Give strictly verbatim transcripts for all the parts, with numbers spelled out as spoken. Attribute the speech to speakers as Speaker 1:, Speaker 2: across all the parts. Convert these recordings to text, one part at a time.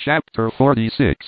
Speaker 1: Chapter forty-six.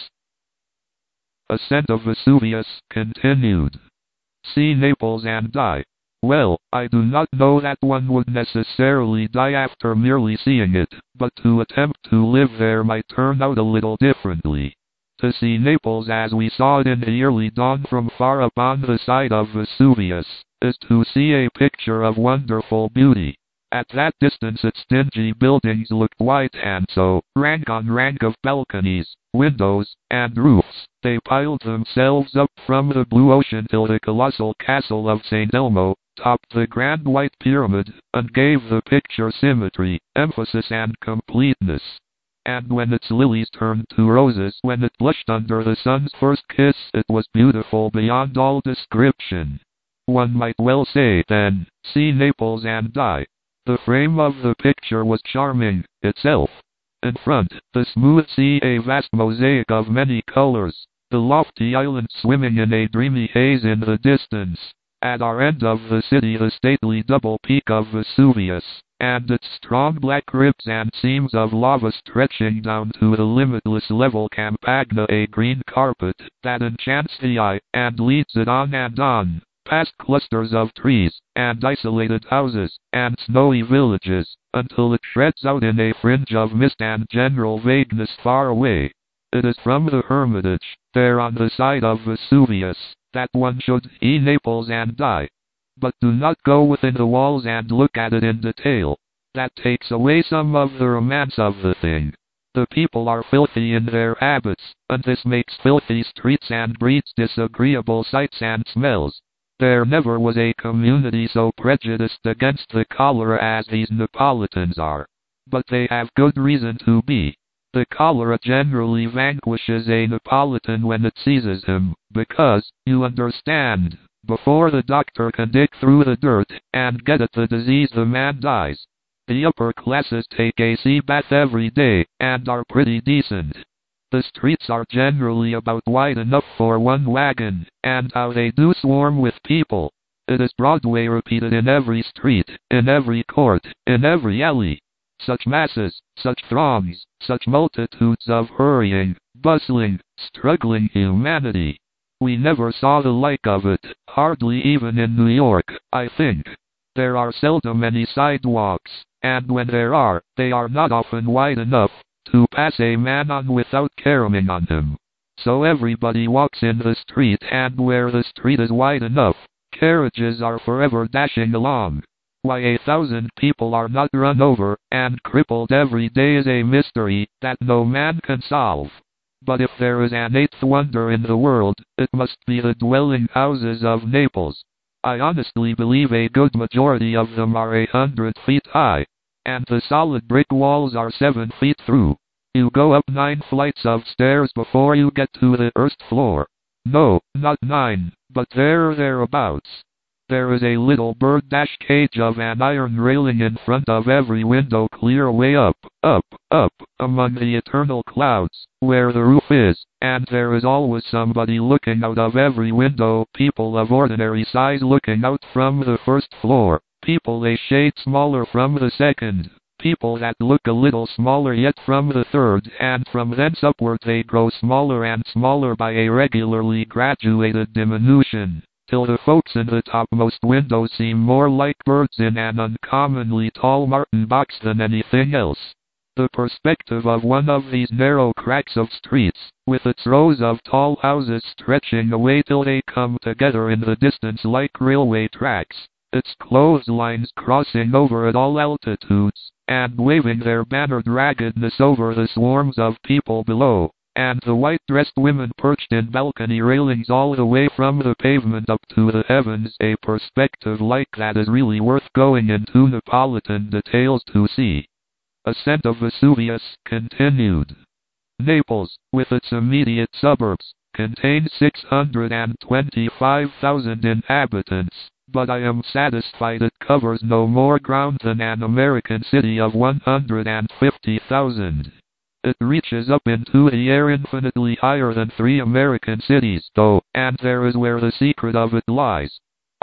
Speaker 1: Ascent of Vesuvius, continued. See Naples and die. Well, I do not know that one would necessarily die after merely seeing it, but to attempt to live there might turn out a little differently. To see Naples as we saw it in the early dawn from far up on the side of Vesuvius, is to see a picture of wonderful beauty. At that distance its dingy buildings looked white, and so, rank on rank of balconies, windows, and roofs, they piled themselves up from the blue ocean till the colossal castle of Saint Elmo topped the grand white pyramid, and gave the picture symmetry, emphasis, and completeness. And when its lilies turned to roses, when it blushed under the sun's first kiss, it was beautiful beyond all description. One might well say, then, see Naples and die. The frame of the picture was charming, itself. In front, the smooth sea, a vast mosaic of many colors, the lofty island swimming in a dreamy haze in the distance. At our end of the city the stately double peak of Vesuvius, and its strong black ribs and seams of lava stretching down to the limitless level Campagna, a green carpet that enchants the eye, and leads it on and on, past clusters of trees, and isolated houses, and snowy villages, until it shreds out in a fringe of mist and general vagueness far away. It is from the Hermitage, there on the side of Vesuvius, that one should see Naples and die. But do not go within the walls and look at it in detail. That takes away some of the romance of the thing. The people are filthy in their habits, and this makes filthy streets and breeds disagreeable sights and smells. There never was a community so prejudiced against the cholera as these Neapolitans are. But they have good reason to be. The cholera generally vanquishes a Neapolitan when it seizes him, because, you understand, before the doctor can dig through the dirt and get at the disease the man dies. The upper classes take a sea bath every day, and are pretty decent. The streets are generally about wide enough for one wagon, and how they do swarm with people. It is Broadway repeated in every street, in every court, in every alley. Such masses, such throngs, such multitudes of hurrying, bustling, struggling humanity. We never saw the like of it, hardly even in New York, I think. There are seldom any sidewalks, and when there are, they are not often wide enough to pass a man on without caroming on him. So everybody walks in the street, and where the street is wide enough, carriages are forever dashing along. Why a thousand people are not run over and crippled every day is a mystery that no man can solve. But if there is an eighth wonder in the world, it must be the dwelling houses of Naples. I honestly believe a good majority of them are a hundred feet high, and the solid brick walls are seven feet through. You go up nine flights of stairs before you get to the first floor. No, not nine, but there or thereabouts. There is a little bird dash cage of an iron railing in front of every window clear way up, up, up, among the eternal clouds, where the roof is, and there is always somebody looking out of every window, people of ordinary size looking out from the first floor, people a shade smaller from the second, people that look a little smaller yet from the third, and from thence upward they grow smaller and smaller by a regularly graduated diminution, till the folks in the topmost window seem more like birds in an uncommonly tall martin box than anything else. The perspective of one of these narrow cracks of streets, with its rows of tall houses stretching away till they come together in the distance like railway tracks, its clotheslines crossing over at all altitudes, and waving their bannered raggedness over the swarms of people below, and the white-dressed women perched in balcony railings all the way from the pavement up to the heavens, a perspective like that is really worth going into Neapolitan details to see. Ascent of Vesuvius, continued. Naples, with its immediate suburbs, contains six hundred twenty-five thousand inhabitants, but I am satisfied it covers no more ground than an American city of one hundred fifty thousand. It reaches up into the air infinitely higher than three American cities, though, and there is where the secret of it lies.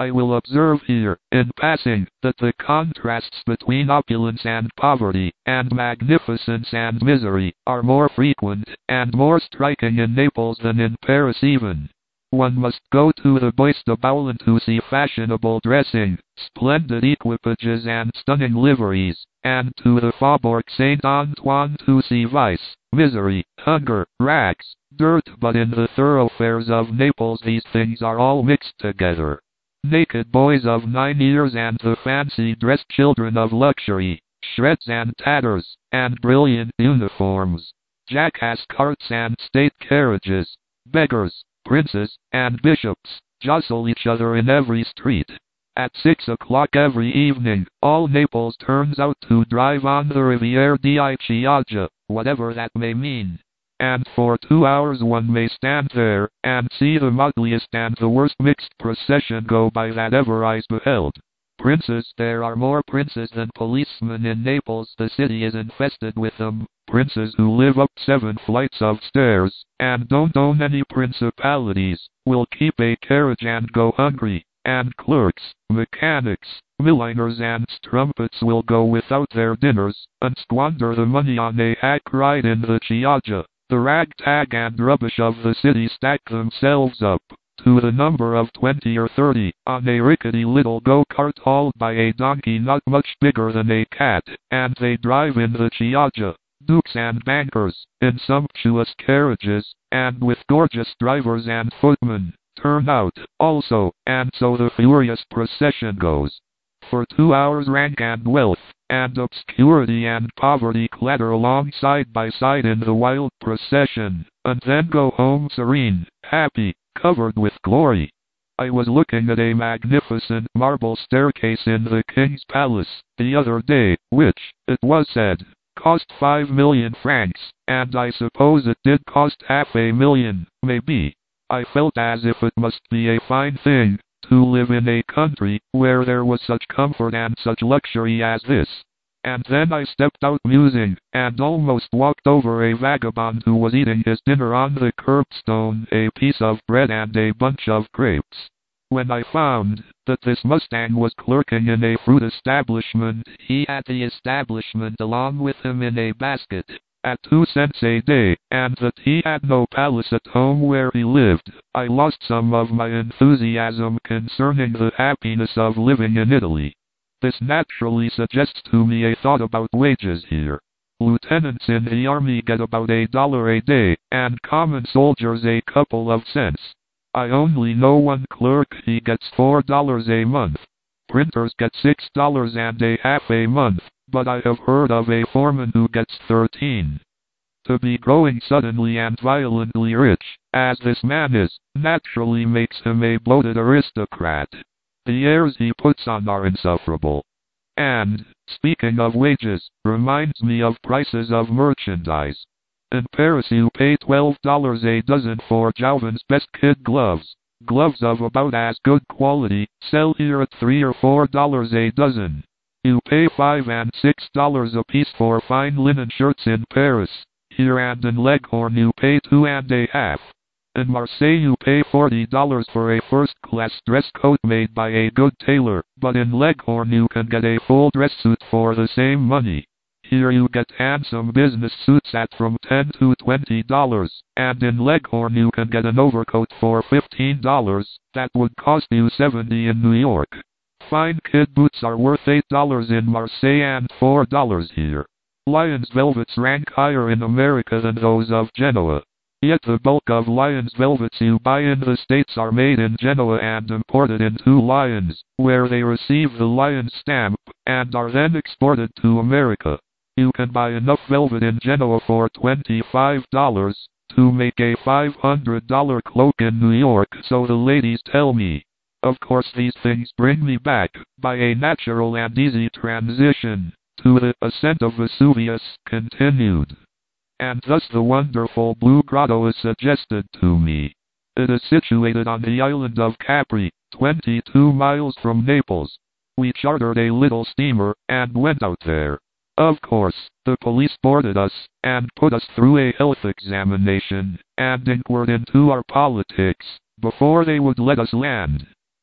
Speaker 1: I will observe here, in passing, that the contrasts between opulence and poverty, and magnificence and misery, are more frequent, and more striking in Naples than in Paris even. One must go to the Bois de Boulogne to see fashionable dressing, splendid equipages and stunning liveries, and to the Faubourg Saint-Antoine to see vice, misery, hunger, rags, dirt, but in the thoroughfares of Naples these things are all mixed together. Naked boys of nine years and the fancy-dressed children of luxury, shreds and tatters, and brilliant uniforms, jackass carts and state carriages, beggars, princes, and bishops, jostle each other in every street. At six o'clock every evening, all Naples turns out to drive on the Riviera di Chioggia, whatever that may mean. And for two hours one may stand there, and see the muddiest and the worst mixed procession go by that ever eyes beheld. Princes, there are more princes than policemen in Naples, the city is infested with them. Princes who live up seven flights of stairs, and don't own any principalities, will keep a carriage and go hungry, and clerks, mechanics, milliners and strumpets will go without their dinners, and squander the money on a hack ride in the Chioggia. The ragtag and rubbish of the city stack themselves up, to the number of twenty or thirty, on a rickety little go-kart hauled by a donkey not much bigger than a cat, and they drive in the Chioggia. Dukes and bankers, in sumptuous carriages, and with gorgeous drivers and footmen, turn out, also, and so the furious procession goes. For two hours rank and wealth, and obscurity and poverty clatter along side by side in the wild procession, and then go home serene, happy, covered with glory. I was looking at a magnificent marble staircase in the King's Palace, the other day, which, it was said, cost five million francs, and I suppose it did cost half a million, maybe. I felt as if it must be a fine thing to live in a country where there was such comfort and such luxury as this. And then I stepped out musing, and almost walked over a vagabond who was eating his dinner on the curbstone, a piece of bread and a bunch of grapes. When I found that this Mustang was clerking in a fruit establishment, he had the establishment along with him in a basket, at two cents a day, and that he had no palace at home where he lived, I lost some of my enthusiasm concerning the happiness of living in Italy. This naturally suggests to me a thought about wages here. Lieutenants in the army get about a dollar a day, and common soldiers a couple of cents. I only know one clerk, he gets four dollars a month. Printers get six dollars and a half a month, but I have heard of a foreman who gets thirteen. To be growing suddenly and violently rich, as this man is, naturally makes him a bloated aristocrat. The airs he puts on are insufferable. And, speaking of wages, reminds me of prices of merchandise. In Paris you pay twelve dollars a dozen for Jouven's best kid gloves. Gloves of about as good quality sell here at three or four dollars a dozen. You pay five and six dollars a piece for fine linen shirts in Paris. Here and in Leghorn you pay two and a half. In Marseille you pay forty dollars for a first-class dress coat made by a good tailor, but in Leghorn you can get a full dress suit for the same money. Here you get handsome business suits at from ten to twenty dollars, and in Leghorn you can get an overcoat for fifteen dollars, that would cost you seventy in New York. Fine kid boots are worth eight dollars in Marseille and four dollars here. Lyons velvets rank higher in America than those of Genoa. Yet the bulk of Lyons velvets you buy in the States are made in Genoa and imported into Lyons, where they receive the Lyons stamp, and are then exported to America. You can buy enough velvet in Genoa for twenty-five dollars to make a five hundred dollar cloak in New York, so the ladies tell me. Of course these things bring me back, by a natural and easy transition, to the ascent of Vesuvius continued. And thus the wonderful Blue Grotto is suggested to me. It is situated on the island of Capri, twenty-two miles from Naples. We chartered a little steamer, and went out there. Of course, the police boarded us, and put us through a health examination, and inquired into our politics, before they would let us land.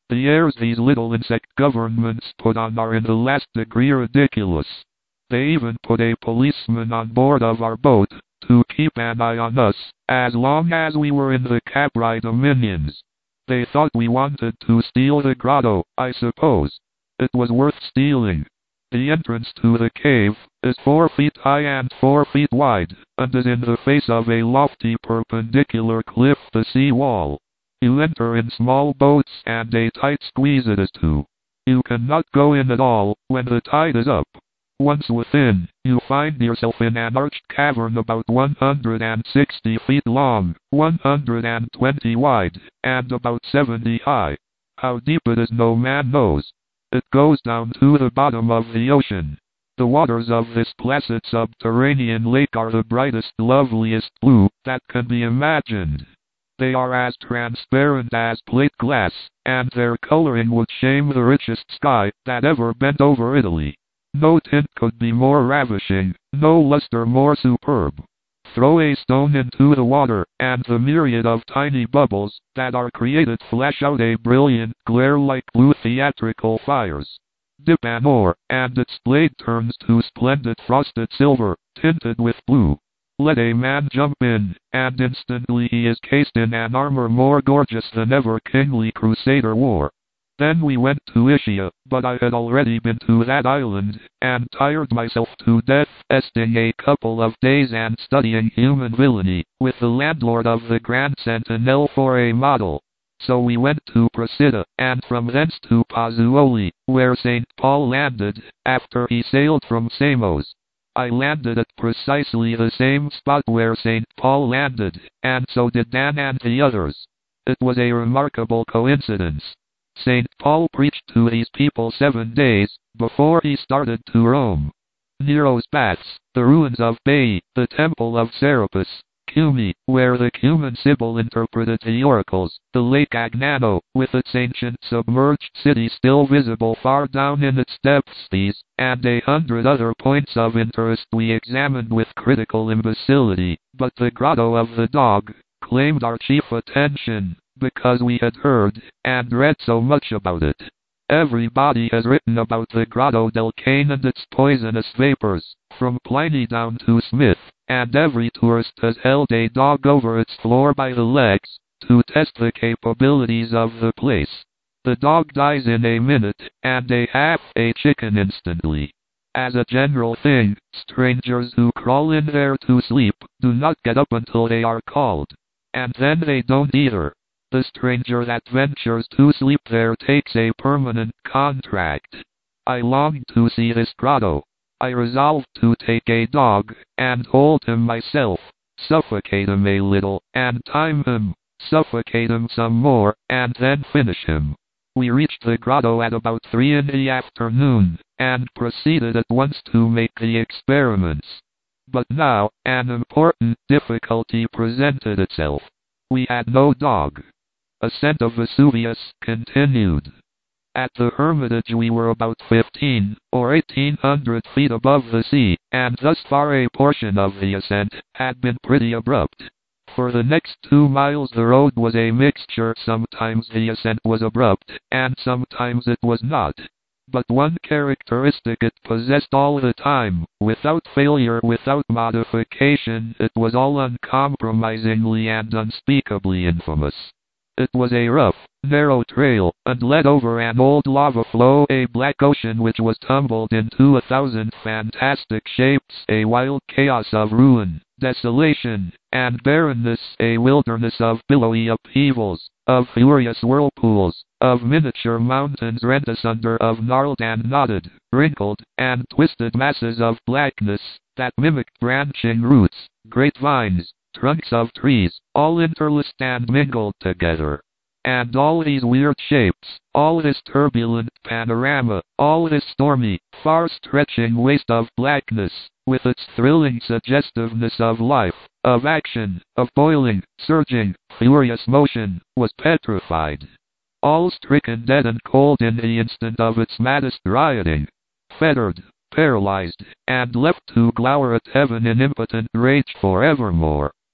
Speaker 1: The airs these little insect governments put on are in the last degree ridiculous. They even put a policeman on board of our boat, to keep an eye on us, as long as we were in the Capri dominions. They thought we wanted to steal the grotto, I suppose. It was worth stealing. The entrance to the cave is four feet high and four feet wide, and is in the face of a lofty perpendicular cliff, the sea wall. You enter in small boats, and a tight squeeze it is too. You cannot go in at all when the tide is up. Once within, you find yourself in an arched cavern about one hundred sixty feet long, one hundred twenty wide, and about seventy high. How deep it is no man knows. It goes down to the bottom of the ocean. The waters of this placid subterranean lake are the brightest, loveliest blue that can be imagined. They are as transparent as plate glass, and their coloring would shame the richest sky that ever bent over Italy. No tint could be more ravishing, no luster more superb. Throw a stone into the water, and the myriad of tiny bubbles that are created flash out a brilliant glare like blue theatrical fires. Dip an oar, and its blade turns to splendid frosted silver, tinted with blue. Let a man jump in, and instantly he is cased in an armor more gorgeous than ever kingly crusader wore. Then we went to Ischia, but I had already been to that island, and tired myself to death esting a couple of days and studying human villainy, with the landlord of the Grand Sentinel for a model. So we went to Procida, and from thence to Pozzuoli, where Saint Paul landed, after he sailed from Samos. I landed at precisely the same spot where Saint Paul landed, and so did Dan and the others. It was a remarkable coincidence. Saint Paul preached to these people seven days before he started to Rome. Nero's baths, the ruins of Baiae, the temple of Serapis, Cumae, where the Cuman Sibyl interpreted the oracles, the Lake Agnano, with its ancient submerged city still visible far down in its depths, these, and a hundred other points of interest we examined with critical imbecility, but the Grotto of the Dog claimed our chief attention, because we had heard and read so much about it. Everybody has written about the Grotto del Cane and its poisonous vapors, from Pliny down to Smith, and every tourist has held a dog over its floor by the legs, to test the capabilities of the place. The dog dies in a minute, and a half a chicken instantly. As a general thing, strangers who crawl in there to sleep do not get up until they are called. And then they don't either. The stranger that ventures to sleep there takes a permanent contract. I longed to see this grotto. I resolved to take a dog, and hold him myself, suffocate him a little, and time him, suffocate him some more, and then finish him. We reached the grotto at about three in the afternoon, and proceeded at once to make the experiments. But now, an important difficulty presented itself. We had no dog. Ascent of Vesuvius continued. At the Hermitage we were about fifteen or eighteen hundred feet above the sea, and thus far a portion of the ascent had been pretty abrupt. For the next two miles the road was a mixture. Sometimes the ascent was abrupt, and sometimes it was not. But one characteristic it possessed all the time, without failure, without modification. It was all uncompromisingly and unspeakably infamous. It was a rough, narrow trail, and led over an old lava flow, a black ocean which was tumbled into a thousand fantastic shapes, a wild chaos of ruin, desolation, and barrenness, a wilderness of billowy upheavals, of furious whirlpools, of miniature mountains rent asunder, of gnarled and knotted, wrinkled, and twisted masses of blackness, that mimicked branching roots, great vines, trunks of trees, all interlaced and mingled together. And all these weird shapes, all this turbulent panorama, all this stormy, far-stretching waste of blackness, with its thrilling suggestiveness of life, of action, of boiling, surging, furious motion, was petrified. All stricken dead and cold in the instant of its maddest rioting, fettered, paralyzed, and left to glower at heaven in impotent rage forevermore.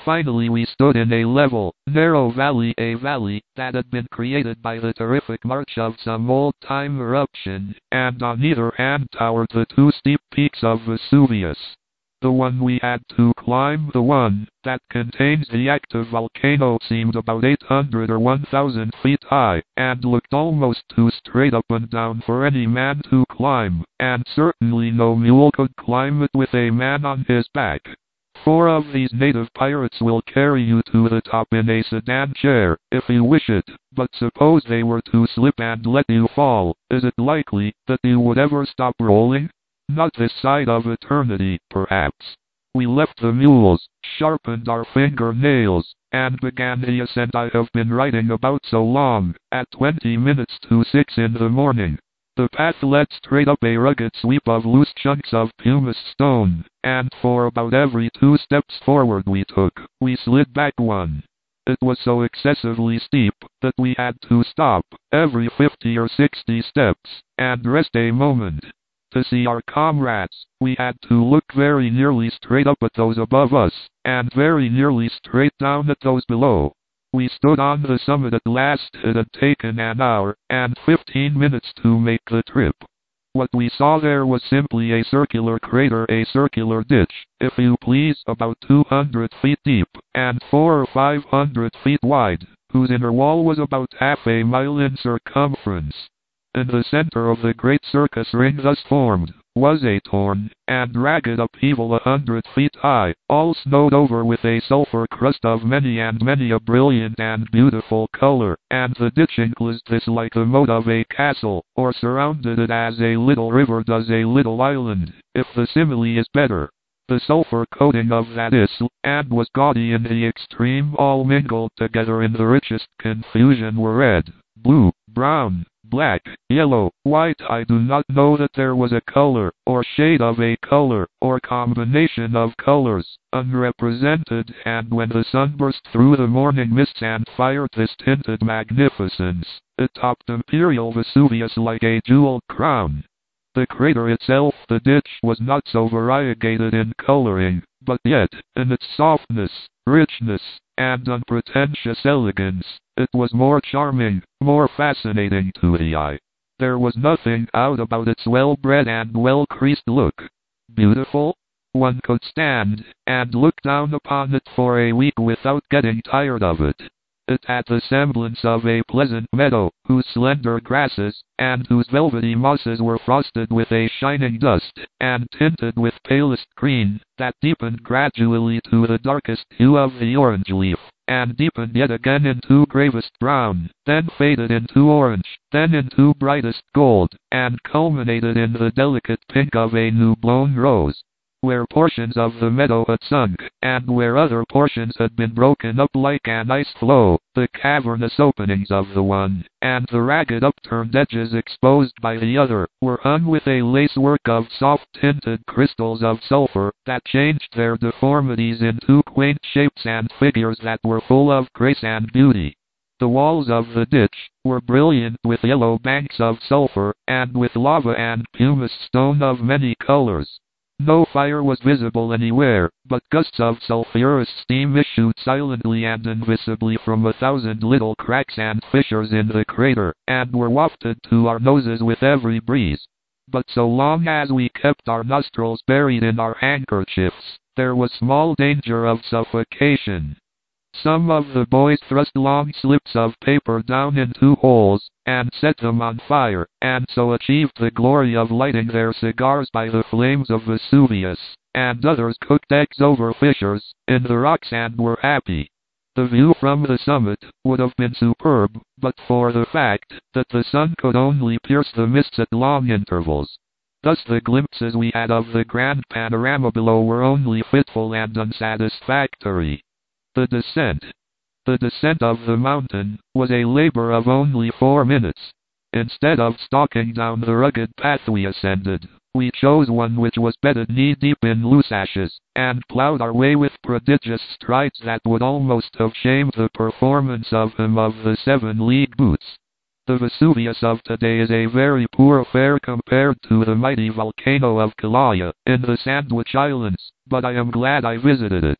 Speaker 1: finally we stood in a level, narrow valley, a valley that had been created by the terrific march of some old-time eruption, and on either hand towered the two steep peaks of Vesuvius. The one we had to climb, the one that contains the active volcano, seemed about eight hundred or one thousand feet high, and looked almost too straight up and down for any man to climb, and certainly no mule could climb it with a man on his back. Four of these native pirates will carry you to the top in a sedan chair, if you wish it, but suppose they were to slip and let you fall, is it likely that you would ever stop rolling? Not this side of eternity, perhaps. We left the mules, sharpened our fingernails, and began the ascent I have been writing about so long, at twenty minutes to six in the morning. The path led straight up a rugged sweep of loose chunks of pumice stone, and for about every two steps forward we took, we slid back one. It was so excessively steep that we had to stop every fifty or sixty steps, and rest a moment. To see our comrades, we had to look very nearly straight up at those above us, and very nearly straight down at those below. We stood on the summit at last. It had taken an hour and fifteen minutes to make the trip. What we saw there was simply a circular crater, a circular ditch, if you please, about two hundred feet deep, and four or five hundred feet wide, whose inner wall was about half a mile in circumference. In the center of the great circus ring thus formed, was a torn and ragged upheaval a hundred feet high, all snowed over with a sulfur crust of many and many a brilliant and beautiful color, and the ditch enclosed this like the moat of a castle, or surrounded it as a little river does a little island, if the simile is better. The sulfur coating of that isle, and was gaudy in the extreme, all mingled together in the richest confusion were red, blue, brown, black, yellow, white. I do not know that there was a color, or shade of a color, or combination of colors, unrepresented, and when the sun burst through the morning mists and fired this tinted magnificence, it topped imperial Vesuvius like a jeweled crown. The crater itself, the ditch, was not so variegated in coloring, but yet, in its softness, richness, and unpretentious elegance, it was more charming, more fascinating to the eye. There was nothing out about its well-bred and well-creased look. Beautiful? One could stand and look down upon it for a week without getting tired of it. It had the semblance of a pleasant meadow, whose slender grasses and whose velvety mosses were frosted with a shining dust, and tinted with palest green, that deepened gradually to the darkest hue of the orange leaf, and deepened yet again into gravest brown, then faded into orange, then into brightest gold, and culminated in the delicate pink of a new-blown rose. Where portions of the meadow had sunk, and where other portions had been broken up like an ice floe, the cavernous openings of the one, and the ragged upturned edges exposed by the other, were hung with a lacework of soft-tinted crystals of sulfur, that changed their deformities into quaint shapes and figures that were full of grace and beauty. The walls of the ditch were brilliant with yellow banks of sulfur, and with lava and pumice stone of many colors. No fire was visible anywhere, but gusts of sulphurous steam issued silently and invisibly from a thousand little cracks and fissures in the crater, and were wafted to our noses with every breeze. But so long as we kept our nostrils buried in our handkerchiefs, there was small danger of suffocation. Some of the boys thrust long slips of paper down into holes, and set them on fire, and so achieved the glory of lighting their cigars by the flames of Vesuvius, and others cooked eggs over fissures in the rocks and were happy. The view from the summit would have been superb, but for the fact that the sun could only pierce the mists at long intervals. Thus the glimpses we had of the grand panorama below were only fitful and unsatisfactory. The descent. The descent of the mountain was a labor of only four minutes. Instead of stalking down the rugged path we ascended, we chose one which was bedded knee-deep in loose ashes, and plowed our way with prodigious strides that would almost have shamed the performance of him of the seven-league boots. The Vesuvius of today is a very poor affair compared to the mighty volcano of Kilauea in the Sandwich Islands, but I am glad I visited it.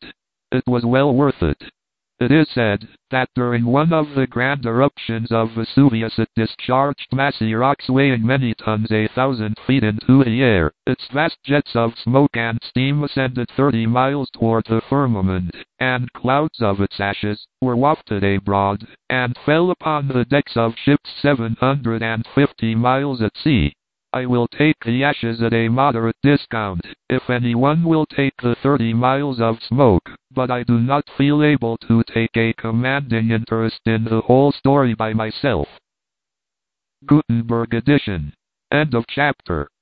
Speaker 1: It was well worth it. It is said that during one of the grand eruptions of Vesuvius it discharged massy rocks weighing many tons a thousand feet into the air. Its vast jets of smoke and steam ascended thirty miles toward the firmament, and clouds of its ashes were wafted abroad, and fell upon the decks of ships seven hundred fifty miles at sea. I will take the ashes at a moderate discount, if anyone will take the thirty miles of smoke, but I do not feel able to take a commanding interest in the whole story by myself. Gutenberg edition. End of chapter.